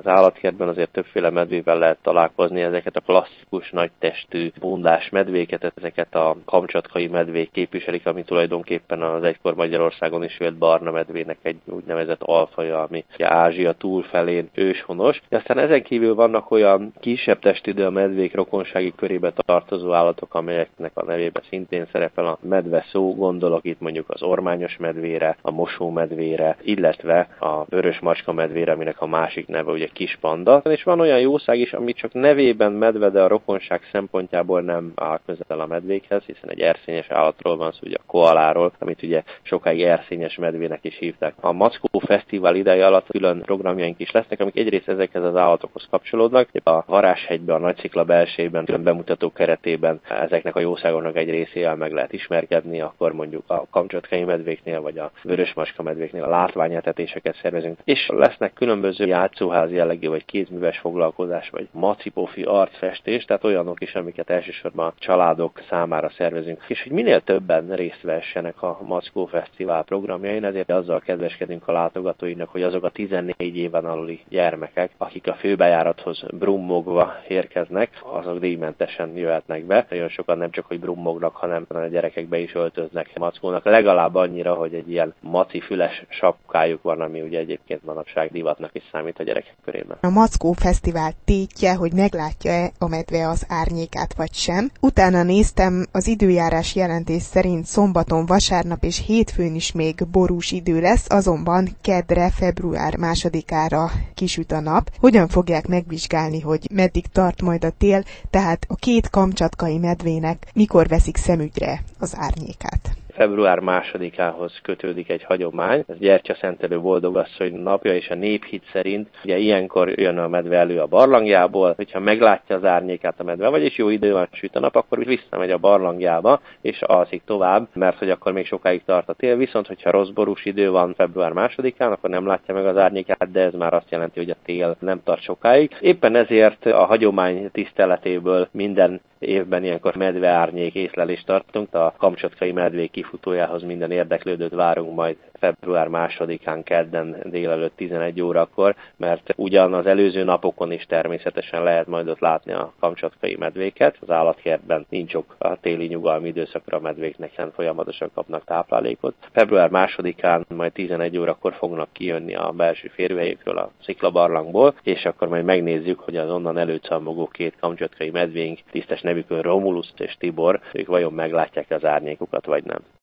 Az állatkertben azért többféle medvével lehet találkozni, ezeket a klasszikus nagytestű bundás medvéket, ezeket a kamcsatkai medvék képviselik, ami tulajdonképpen az egykor Magyarországon is élt barna medvének egy úgynevezett alfaja, ami Ázsia túlfelén őshonos. Aztán ezen kívül vannak olyan kisebb testidő a medvék rokonsági körébe tartozó állatok, amelyeknek a nevében szintén szerepel a medve szó, gondolok itt mondjuk az ormányos medvére, a mosómedvére, illetve a vörös macska medvére, aminek a másik neve ugye kispanda. És van olyan jószág is, ami csak nevében medve, de a rokonság szempontjából nem áll közel a medvékhez, hiszen egy erszényes állatról van szó, ugye a koaláról, amit ugye sokáig erszényes medvének is hívták. A Mackó Fesztivál ideje alatt külön programjaink is lesznek, amik egyrészt ezekhez az állatokhoz kapcsolódnak. A Varázshegyben, a Nagyszikla belsejében, külön bemutató keretében ezeknek a jószágoknak egy részével meg lehet ismerkedni, akkor mondjuk a kamcsatkai medvéknél, vagy a vörösmacska medvéknél a látványetetéseket szervezünk. És lesznek különböző játszóház jellegű, vagy kézműves foglalkozás, vagy macipofi arcfestés, tehát olyanok is, amiket elsősorban a családok számára szervezünk. És hogy minél többen részt vessenek a Mackó Fesztivál programjain, ezért azzal kedveskedünk a látogatóinak, hogy azok a 14 éven aluli gyermekek, akik a főbejárathoz brummogva érkeznek, azok díjmentesen jöhetnek be. Nagyon sokan nem csak, hogy brummognak, hanem a gyerekek be is öltöznek Mackónak. Legalább annyira, hogy egy ilyen maci füles sapkájuk van, ami ugye egyébként manapság divatnak is számít a gyerekek körében. A Mackó Fesztivál tétje, hogy meglátja-e a medve az árnyékát vagy sem. Utána néztem, az időjárás jelentés szerint szombaton, vasárnap és hétfőn is még borús idő lesz, azonban keddre, február 2-ára kisüt a nap. Hogyan fogják megvizsgálni, hogy meddig tart majd a tél, tehát a két kamcsatkai medvének mikor veszik szemügyre az árnyékát? Február 2-ához kötődik egy hagyomány, ez Gyertyaszentelő boldogasszony napja, és a néphit szerint ugye ilyenkor jön a medve elő a barlangjából, hogyha meglátja az árnyékát a medve, vagyis jó idő van, süt a nap, akkor visszamegy a barlangjába, és alszik tovább, mert hogy akkor még sokáig tart a tél, viszont hogyha rossz borús idő van február 2-án, akkor nem látja meg az árnyékát, de ez már azt jelenti, hogy a tél nem tart sokáig. Éppen ezért a hagyomány tiszteletéből minden évben ilyenkor medveárnyék észlelést tartunk, a kamcsatkai medvék kifutójához minden érdeklődőt várunk majd február 2-án kedden délelőtt 11 órakor, mert ugyan az előző napokon is természetesen lehet majd ott látni a kamcsatkai medvéket. Az állatkertben nincs ok a téli nyugalmi időszakra a medvéknek, hiszen folyamatosan kapnak táplálékot. Február 2-án majd 11 órakor fognak kijönni a belső férőhelyükről a sziklabarlangból, és akkor majd megnézzük, hogy az onnan előcammogó két kamcsatkai medvénk, tisztes nevükön Romulus és Tibor, ők vajon meglátják az árnyékukat, vagy nem.